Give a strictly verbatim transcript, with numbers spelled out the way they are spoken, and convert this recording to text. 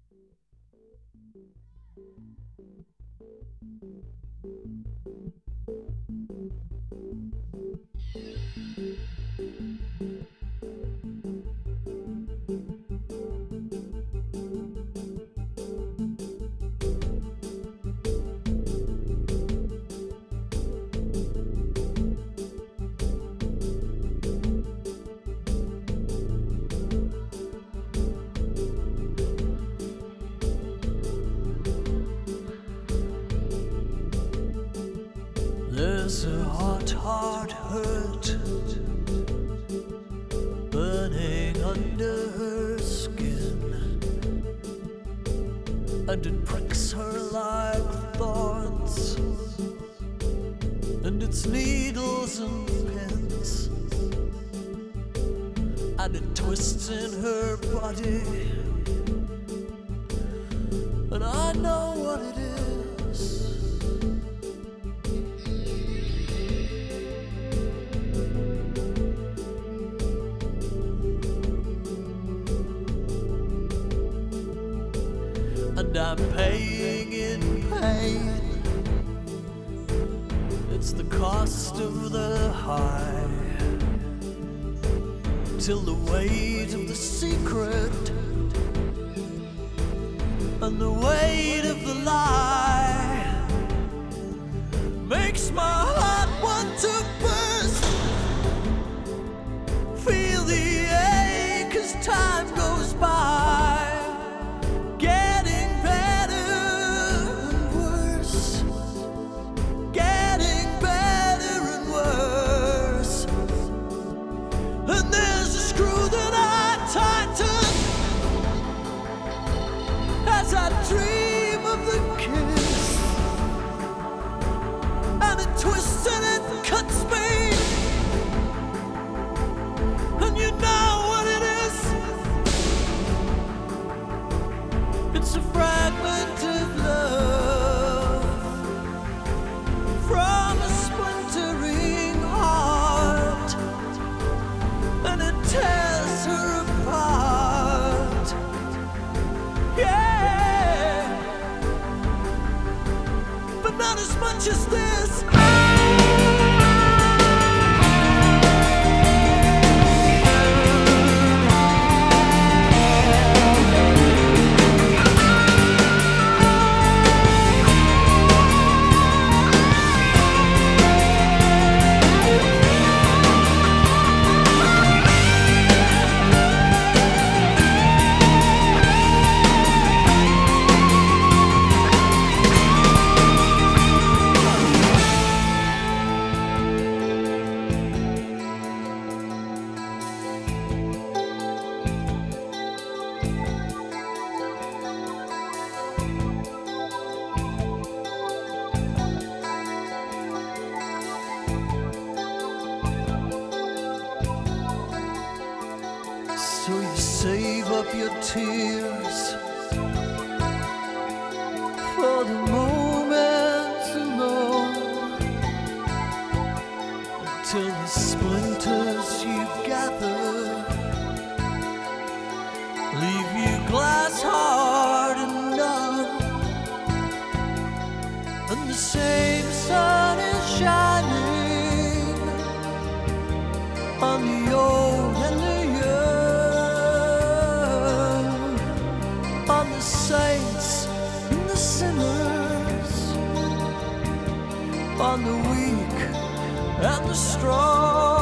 There's a hot, hard hurt burning under her skin, and it pricks her like thorns, and it's needles and pins, and it twists in her body, and I know what it is. And I'm paying in pain. It's the cost of the high, till the weight of the secret and the weight of the lie makes my heart want to burst. Feel the ache as time goes by. As I dream of the kiss, and it twists and it cuts me, and you know what it is. It's a fragment of love from a splintering heart, and it tears her apart. Yeah. Not as much as this. So you save up your tears for the moment alone, until the splinters you gather leave you glass hard and numb, and the same sun is shining on the old and the on the saints and the sinners, on the weak and the strong.